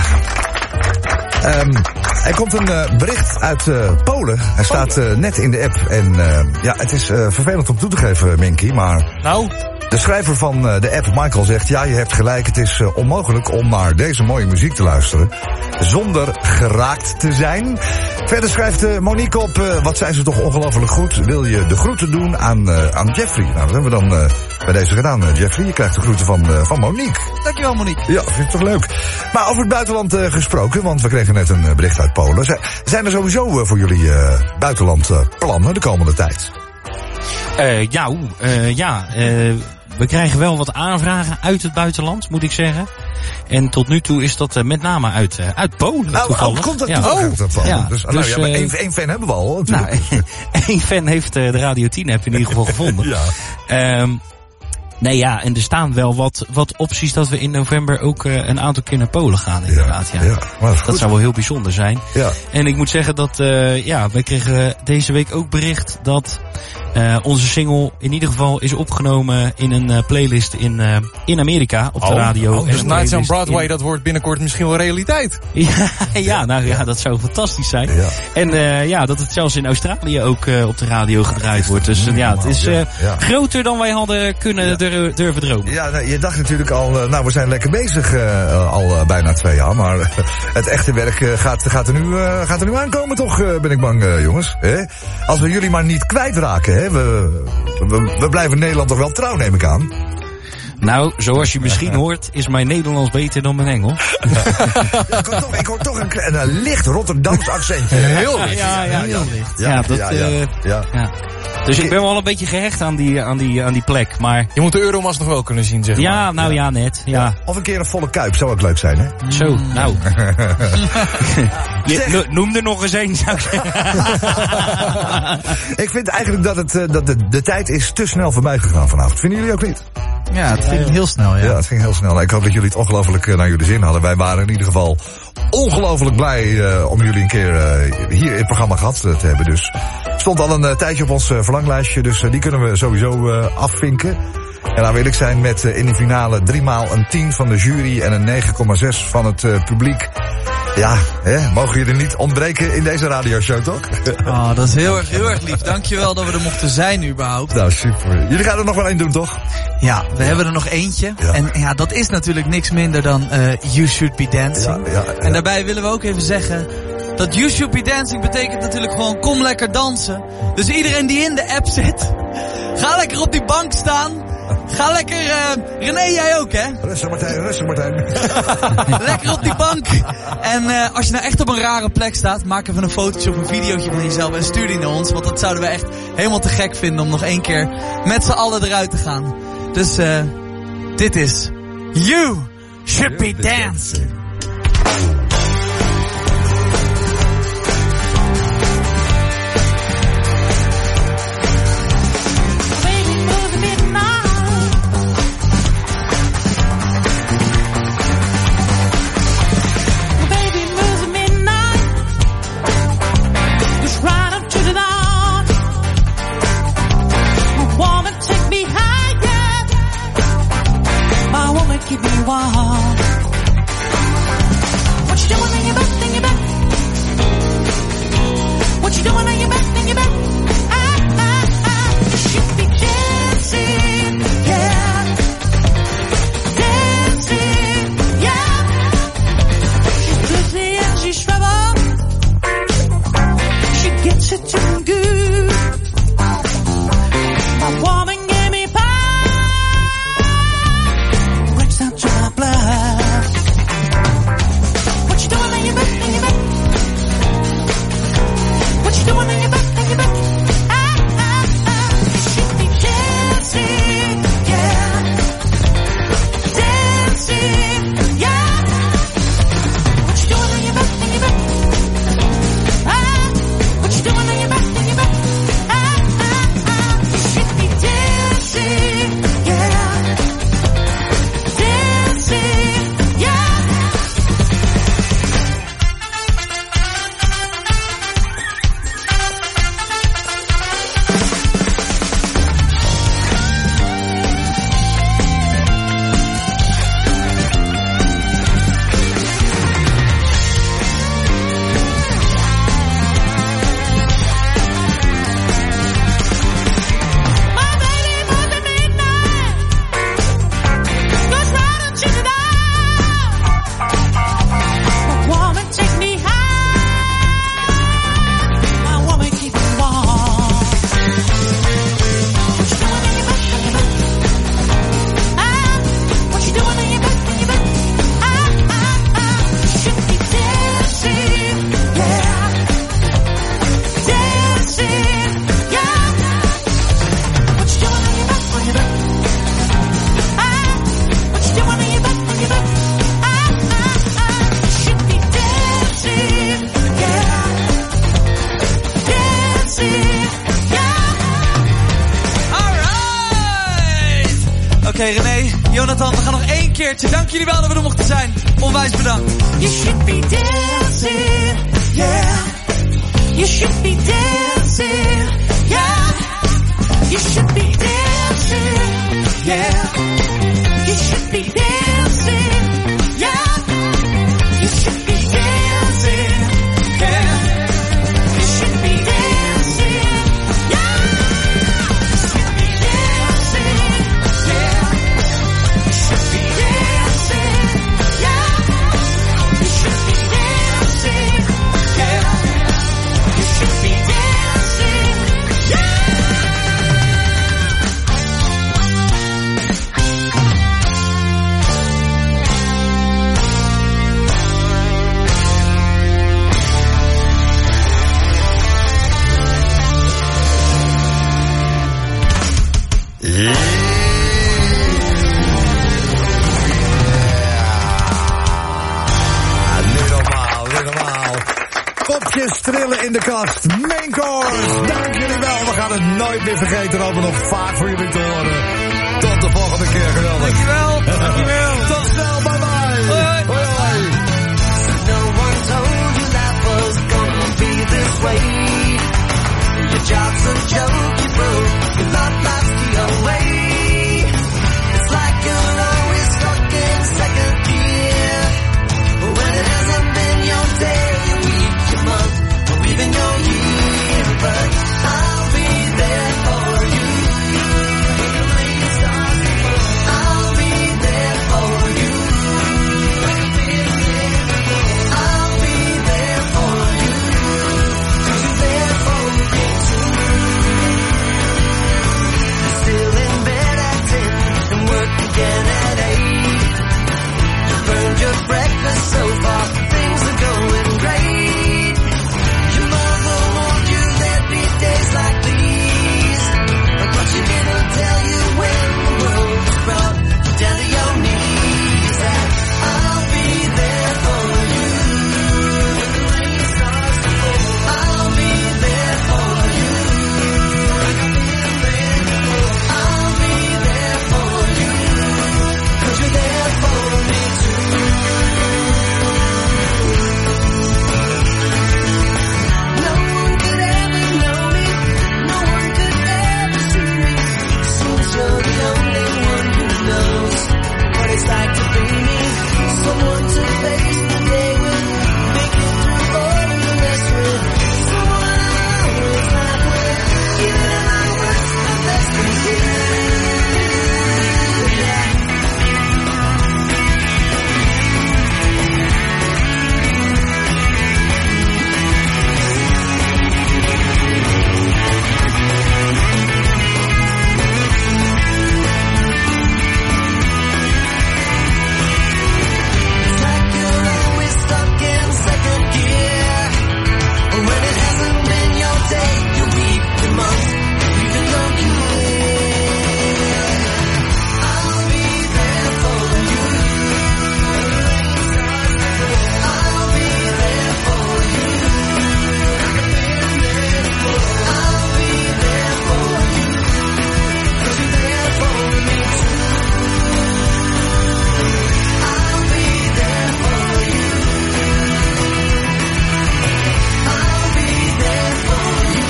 Um, er komt een uh, bericht uit uh, Polen. Hij staat uh, net in de app. En uh, ja, het is uh, vervelend om toe te geven, Minky, maar... Nou... De schrijver van uh, de app, Michael, zegt... ja, je hebt gelijk, het is uh, onmogelijk om naar deze mooie muziek te luisteren... zonder geraakt te zijn. Verder schrijft uh, Monique op... Uh, wat zijn ze toch ongelooflijk goed. Wil je de groeten doen aan, uh, aan Jeffrey? Nou, dat hebben we dan uh, bij deze gedaan, uh, Jeffrey. Je krijgt de groeten van, uh, van Monique. Dankjewel, Monique. Ja, vind ik toch leuk. Maar over het buitenland uh, gesproken... want we kregen net een uh, bericht uit Polen. Z- zijn er sowieso uh, voor jullie uh, buitenland uh, plannen de komende tijd? Uh, ja, uh, ja uh, we krijgen wel wat aanvragen uit het buitenland, moet ik zeggen. En tot nu toe is dat uh, met name uit, uh, uit Polen. Nou, toevallig. Oh, komt dat ja. toevallig uit Polen? Ja, dus, dus, nou, ja, maar uh, één, één fan hebben we al. Natuurlijk. Nou, één fan heeft uh, de Radio tien app in ieder geval gevonden. Ja. Um, Nee, ja, en er staan wel wat, wat opties dat we in november ook uh, een aantal keer naar Polen gaan, inderdaad. Ja, ja. ja dat, dat zou wel heel bijzonder zijn. Ja. En ik moet zeggen dat, uh, ja, wij kregen deze week ook bericht dat uh, onze single in ieder geval is opgenomen in een uh, playlist in, uh, in Amerika op de oh, radio. Oh, dus Nights on Broadway, in... dat wordt binnenkort misschien wel realiteit. ja, ja, nou ja, dat zou fantastisch zijn. Ja. En uh, ja, dat het zelfs in Australië ook uh, op de radio gedraaid wordt. Dus uh, ja, het is uh, ja, ja. groter dan wij hadden kunnen ja. dur- durven dromen. Ja, nou, je dacht natuurlijk al, uh, nou we zijn lekker bezig uh, al uh, bijna twee jaar. Maar uh, het echte werk uh, gaat, gaat, er nu, uh, gaat er nu aankomen toch, uh, ben ik bang uh, jongens. Hè? Als we jullie maar niet kwijtraken, hè? We, we, we blijven Nederland toch wel trouw, neem ik aan. Nou, zoals je misschien hoort, is mijn Nederlands beter dan mijn Engels. Ja, ik, hoor toch, ik hoor toch een, een, een licht Rotterdams accentje. Heel licht. Ja, ja, heel licht. Ja, ja, dat, ja, ja, uh, ja. ja. Dus ik ben wel een beetje gehecht aan die, aan die, aan die plek, maar... Je moet de Euromas nog wel kunnen zien, zeg maar. Ja, nou ja, net. Ja. Ja. Of een keer een volle kuip, zou ook leuk zijn, hè? Zo, nou. Je, noem er nog eens een, zou ik zeggen. Ik vind eigenlijk dat, het, dat de, de tijd is te snel voorbij gegaan vanavond. Vinden jullie ook niet? Ja, het ging heel snel, ja. Ja, het ging heel snel. Ik hoop dat jullie het ongelooflijk naar jullie zin hadden. Wij waren in ieder geval ongelooflijk blij uh, om jullie een keer uh, hier in het programma gehad uh, te hebben. Dus stond al een uh, tijdje op ons uh, verlanglijstje, dus uh, die kunnen we sowieso uh, afvinken. En nou wil ik zijn met uh, in de finale driemaal een tien van de jury en een negen komma zes van het uh, publiek. Ja, hè, mogen jullie niet ontbreken in deze radioshow, toch? Oh, dat is heel erg, heel erg lief. Dankjewel dat we er mochten zijn überhaupt. Nou, super. Jullie gaan er nog wel één doen, toch? Ja, we ja. hebben er nog eentje. Ja. En ja, dat is natuurlijk niks minder dan uh, You Should Be Dancing. Ja, ja, ja. En daarbij willen we ook even zeggen... dat You Should Be Dancing betekent natuurlijk gewoon kom lekker dansen. Dus iedereen die in de app zit... ga lekker op die bank staan... Ga lekker, uh, René, jij ook, hè? Rustig, Martijn, rustig, Martijn. Lekker op die bank. En uh, als je nou echt op een rare plek staat, maak even een fotootje of een videootje van jezelf en stuur die naar ons. Want dat zouden we echt helemaal te gek vinden om nog één keer met z'n allen eruit te gaan. Dus, uh, dit is You Should Be Dancing. Keep me warm. Jonathan, we gaan nog één keertje. Dank jullie wel dat we er mochten zijn. Onwijs bedankt. You should be dancing, yeah. You should be dancing, yeah. You should be dancing, yeah. You should be dancing, yeah. You should be dancing, yeah. You should be dancing, yeah. You should be dancing, yeah. You should be dancing, yeah. You should be dancing, yeah. You should be dancing, yeah. Kopjes trillen in de kast. Main course. Dank jullie wel. We gaan het nooit meer vergeten. We hopen nog vaak voor jullie te horen. Tot de volgende keer. Geweldig. Dankjewel. Dankjewel. Tot snel. Bye bye. Hoi. Hoi hoi. No one told you life was gonna be this way. Your job's a joke you broke. Your love life's the away. It's like you're always stuck in second gear. When it hasn't been your day, your week, your month, or even your year. But I'll be there for you. I'll be there for you. I'll be there for you. 'Cause you're there for me too. You're still in bed at ten and work again at eight. You burned your breakfast so far, things are going great. Your mother warned you there'd be days like these, but she didn't tell you when the world was brought down to your knees. That I'll be there for you. I'll be there for you. I'll be there for you. 'Cause you're there for me too. No one could ever know me. No one could ever see me. Since you're the only one who knows what it's like to be me. Someone to face the day with, make it through all of the mess with. Someone I always laugh with, even at my worst, my best is you. Yeah. It's like you're always stuck in second gear. When it hasn't been your day, your week, your month, even your year. I'll be there for you. I'll be there for you. I'll be there for you. 'Cause you're there for me too. I'll be there for you. I'll be there for you.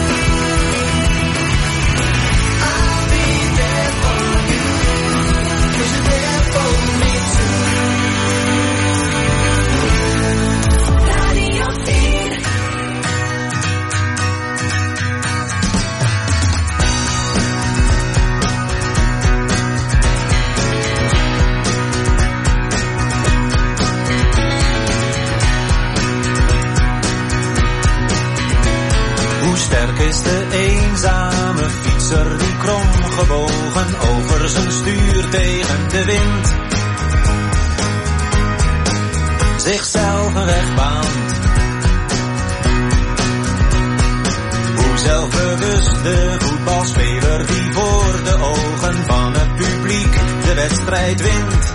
I'll be there for you. 'Cause you're there for me too. Radio tien. Hoe sterk is de eenzame fietser die kromgebogen over zijn stuur tegen de wind zichzelf een weg baant? Hoe zelfbewust de voetbalspeler die voor de ogen van het publiek de wedstrijd wint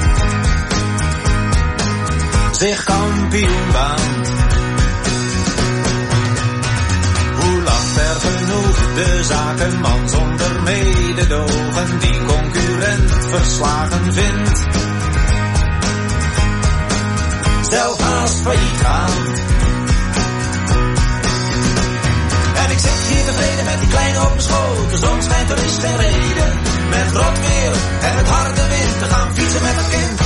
zich kampioen baant. Hoe lacht er genoeg de zakenman zonder mededogen die concurrent vers verslagen vindt. Zelf haast failliet gaan. En ik zit hier tevreden met die kleine op mijn schoot. De zon schijnt, er is geen reden. Met rot weer en met harde wind te gaan fietsen met het kind.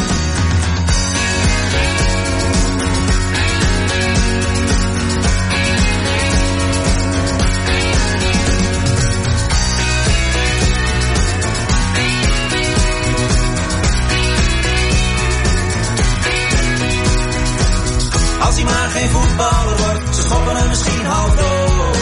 Als hij maar geen voetballer wordt, ze schoppen hem misschien half dood.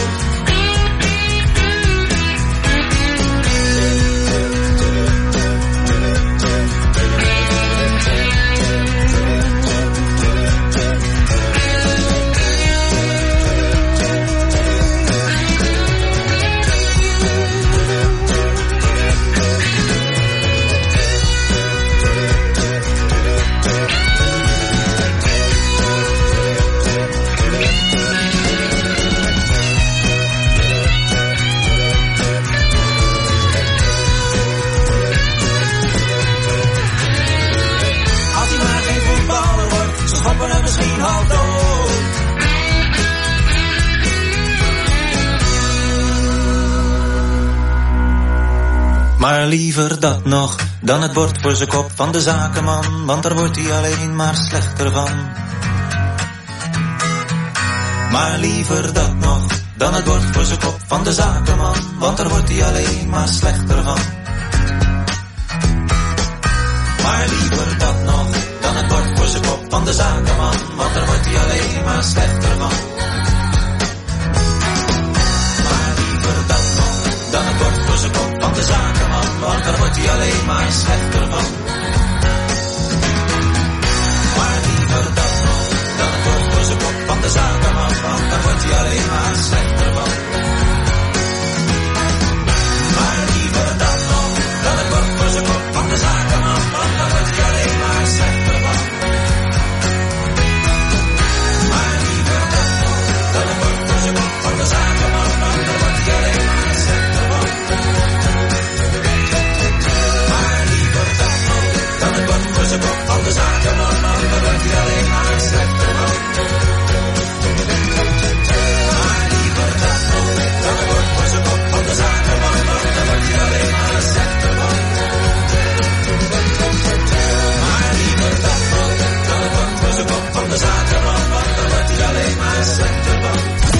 Maar liever dat nog, dan het bord voor zijn kop van de zakenman, want daar wordt hij alleen maar slechter van. Maar liever dat nog, dan het bord voor zijn kop van de zakenman, want daar wordt hij alleen maar slechter van. Maar liever dat nog, dan het bord voor zijn kop van de zakenman, want daar wordt hij alleen maar slechter van. Maar liever dat nog, dan het bord voor zijn kop van de zakenman, want daar wordt hij alleen maar slechter van. Maar liever dat nog, dan het bord voor zijn kop van de zakenman, want daar wordt hij alleen maar slechter van. Maar liever dat nog, dan het bord voor zijn kop van de zakenman, want daar wordt hij alleen maar slechter van. Maar liever dat nog, dan het bord voor zijn kop van de zakenman, want daar wordt hij alleen maar slechter van. Maar liever dat nog, dan het bord voor zijn kop van de zakenman, want daar wordt hij alleen maar slechter van. Maar liever dat nog, dan het bord voor zijn kop van de zakenman, want daar wordt hij alleen maar slechter van. Maar liever dat nog, dan het bord voor zijn kop van de zakenman, want daar wordt hij alleen maar slechter van.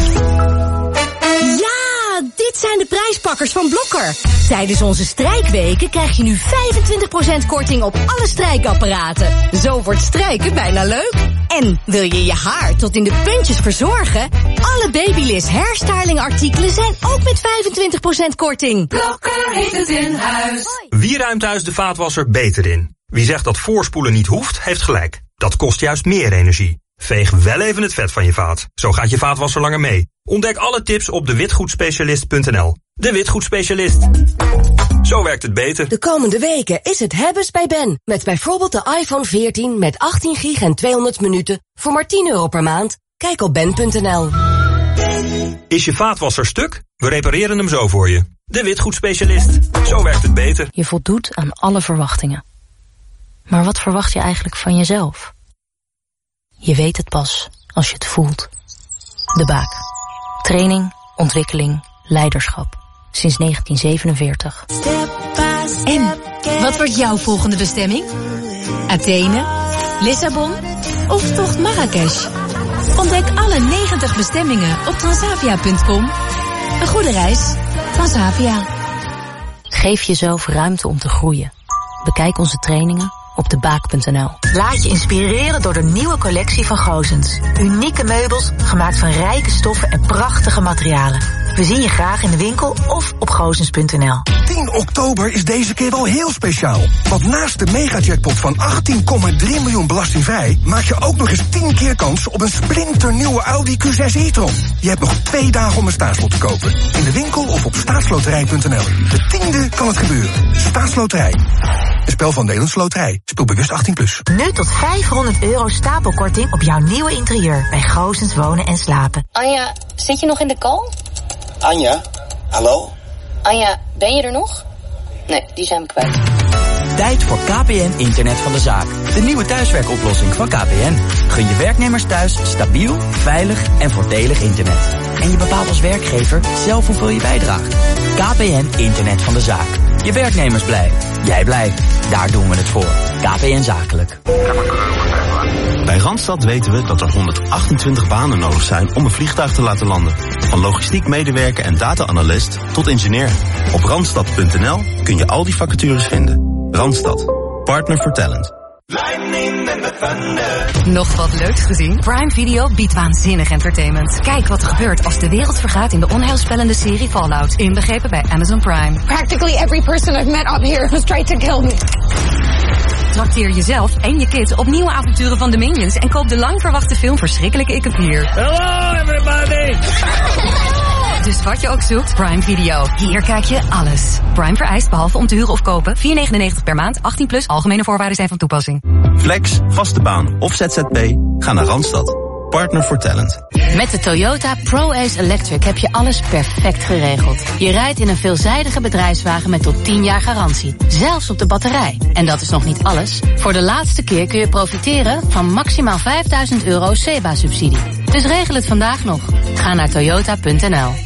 Ja, dit zijn de prijspakkers van Blokker. Tijdens onze strijkweken krijg je nu vijfentwintig procent korting op alle strijkapparaten. Zo wordt strijken bijna leuk. En wil je je haar tot in de puntjes verzorgen? Alle Babyliss hairstyling artikelen zijn ook met vijfentwintig procent korting. Blokker heeft het in huis. Wie ruimt thuis de vaatwasser beter in? Wie zegt dat voorspoelen niet hoeft, heeft gelijk. Dat kost juist meer energie. Veeg wel even het vet van je vaat. Zo gaat je vaatwasser langer mee. Ontdek alle tips op de witgoedspecialist punt n l. De Witgoedspecialist. Zo werkt het beter. De komende weken is het hebbes bij Ben. Met bijvoorbeeld de iPhone veertien met achttien gig en tweehonderd minuten voor maar tien euro per maand. Kijk op ben punt n l. Is je vaatwasser stuk? We repareren hem zo voor je. De Witgoedspecialist. Zo werkt het beter. Je voldoet aan alle verwachtingen. Maar wat verwacht je eigenlijk van jezelf? Je weet het pas als je het voelt. De Baak. Training, ontwikkeling, leiderschap. Sinds negentien zevenenveertig. En, wat wordt jouw volgende bestemming? Athene, Lissabon of toch Marrakesh? Ontdek alle negentig bestemmingen op transavia punt com. Een goede reis, Transavia. Geef jezelf ruimte om te groeien. Bekijk onze trainingen op de baak punt n l. Laat je inspireren door de nieuwe collectie van Goosens. Unieke meubels, gemaakt van rijke stoffen en prachtige materialen. We zien je graag in de winkel of op goosens punt n l. tien oktober is deze keer wel heel speciaal. Want naast de megajackpot van achttien komma drie miljoen belastingvrij... maak je ook nog eens tien keer kans op een splinternieuwe Audi Q zes e-tron. Je hebt nog twee dagen om een staatslot te kopen. In de winkel of op staatsloterij punt n l. De tiende kan het gebeuren. Staatsloterij. Een spel van Nederlandse Loterij. Speel bewust achttien plus. Nu tot vijfhonderd euro stapelkorting op jouw nieuwe interieur bij Goosens Wonen en Slapen. Anja, zit je nog in de call? Anja, hallo? Anja, ben je er nog? Nee, die zijn we kwijt. Tijd voor K P N Internet van de Zaak. De nieuwe thuiswerkoplossing van K P N. Gun je werknemers thuis stabiel, veilig en voordelig internet. En je bepaalt als werkgever zelf hoeveel je bijdraagt. K P N Internet van de Zaak. Je werknemers blij. Jij blij. Daar doen we het voor. K P N Zakelijk. Bij Randstad weten we dat er honderdachtentwintig banen nodig zijn om een vliegtuig te laten landen. Van logistiek medewerker en data-analyst tot ingenieur. Op randstad punt n l kun je al die vacatures vinden. Randstad. Partner for talent. Nog wat leuks gezien? Prime Video biedt waanzinnig entertainment. Kijk wat er gebeurt als de wereld vergaat in de onheilspellende serie Fallout. Inbegrepen bij Amazon Prime. Practically every person I've met up here has tried to kill me. Trakteer jezelf en je kids op nieuwe avonturen van de Minions en koop de lang verwachte film Verschrikkelijke Ik Heb Hier. Hello everybody! Dus wat je ook zoekt, Prime Video. Hier kijk je alles. Prime vereist, behalve om te huren of kopen, vier negenennegentig per maand, achttien plus, algemene voorwaarden zijn van toepassing. Flex, vaste baan of Z Z P? Ga naar Randstad. Partner for talent. Met de Toyota ProAce Electric heb je alles perfect geregeld. Je rijdt in een veelzijdige bedrijfswagen met tot tien jaar garantie. Zelfs op de batterij. En dat is nog niet alles. Voor de laatste keer kun je profiteren van maximaal vijfduizend euro S E B A-subsidie. Dus regel het vandaag nog. Ga naar toyota punt n l.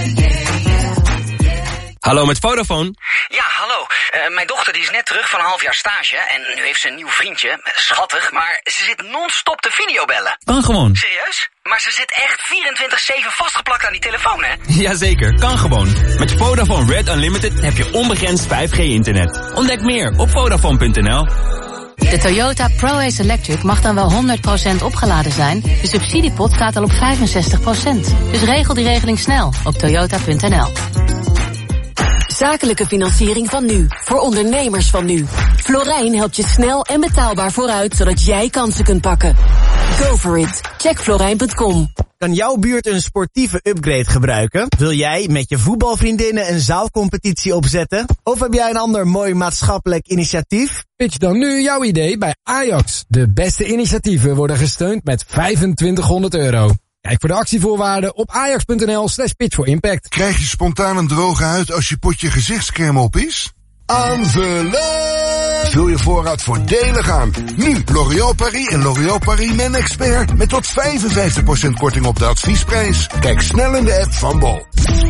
Hallo, met Vodafone. Ja, hallo. Uh, mijn dochter die is net terug van een half jaar stage en nu heeft ze een nieuw vriendje. Schattig, maar ze zit non-stop te videobellen. Kan gewoon. Serieus? Maar ze zit echt vierentwintig zeven vastgeplakt aan die telefoon, hè? Jazeker, kan gewoon. Met Vodafone Red Unlimited heb je onbegrensd vijf G internet. Ontdek meer op vodafone punt n l. De Toyota ProAce Electric mag dan wel honderd procent opgeladen zijn. De subsidiepot staat al op vijfenzestig procent. Dus regel die regeling snel op toyota punt n l. Zakelijke financiering van nu. Voor ondernemers van nu. Florijn helpt je snel en betaalbaar vooruit, zodat jij kansen kunt pakken. Go for it. Check florijn punt com. Kan jouw buurt een sportieve upgrade gebruiken? Wil jij met je voetbalvriendinnen een zaalcompetitie opzetten? Of heb jij een ander mooi maatschappelijk initiatief? Pitch dan nu jouw idee bij Ajax. De beste initiatieven worden gesteund met vijfentwintighonderd euro. Kijk voor de actievoorwaarden op ajax punt n l slash pitch for impact. Krijg je spontaan een droge huid als je potje gezichtscreme op is? Aanvullen! Vul je voorraad voordelig aan. Nu L'Oréal Paris en L'Oréal Paris Men Expert met tot vijfenvijftig procent korting op de adviesprijs. Kijk snel in de app van Bol.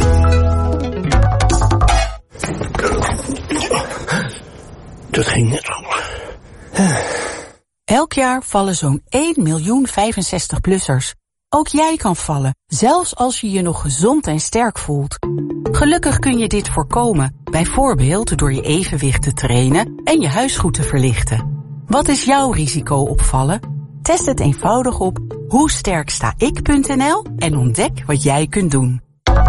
Dat ging net goed. Elk jaar vallen zo'n één miljoen vijfenzestig-plussers. Ook jij kan vallen, zelfs als je je nog gezond en sterk voelt. Gelukkig kun je dit voorkomen, bijvoorbeeld door je evenwicht te trainen en je huis goed te verlichten. Wat is jouw risico op vallen? Test het eenvoudig op hoe sterk sta ik punt n l en ontdek wat jij kunt doen.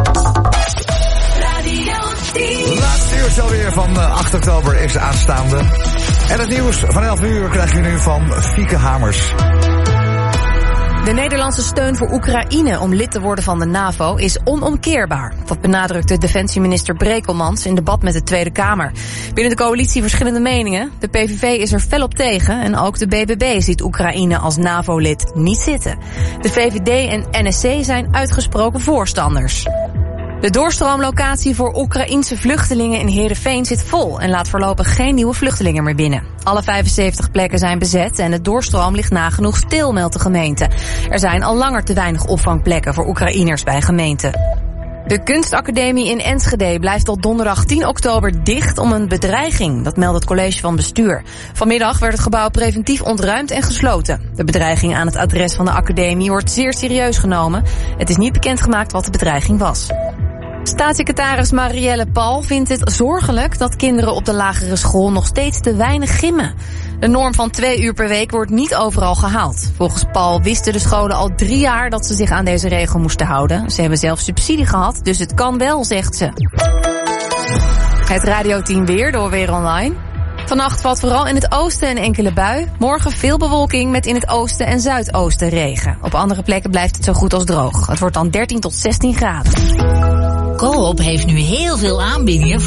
Laatste uurtje alweer van acht oktober is aanstaande. En het nieuws van elf uur krijg je nu van Fieke Hamers. De Nederlandse steun voor Oekraïne om lid te worden van de NAVO is onomkeerbaar. Dat benadrukte defensieminister Brekelmans in debat met de Tweede Kamer. Binnen de coalitie verschillende meningen. De P V V is er fel op tegen en ook de B B B ziet Oekraïne als NAVO-lid niet zitten. De V V D en N S C zijn uitgesproken voorstanders. De doorstroomlocatie voor Oekraïense vluchtelingen in Heerenveen zit vol en laat voorlopig geen nieuwe vluchtelingen meer binnen. Alle vijfenzeventig plekken zijn bezet en de doorstroom ligt nagenoeg stil, meldt de gemeente. Er zijn al langer te weinig opvangplekken voor Oekraïners bij gemeenten. De kunstacademie in Enschede blijft tot donderdag tien oktober dicht om een bedreiging. Dat meldt het college van bestuur. Vanmiddag werd het gebouw preventief ontruimd en gesloten. De bedreiging aan het adres van de academie wordt zeer serieus genomen. Het is niet bekendgemaakt wat de bedreiging was. Staatssecretaris Marielle Paul vindt het zorgelijk dat kinderen op de lagere school nog steeds te weinig gymmen. De norm van twee uur per week wordt niet overal gehaald. Volgens Paul wisten de scholen al drie jaar dat ze zich aan deze regel moesten houden. Ze hebben zelf subsidie gehad, dus het kan wel, zegt ze. Het radioteam weer door Weer Online. Vannacht valt vooral in het oosten een enkele bui. Morgen veel bewolking met in het oosten en zuidoosten regen. Op andere plekken blijft het zo goed als droog. Het wordt dan dertien tot zestien graden. Coop heeft nu heel veel aanbiedingen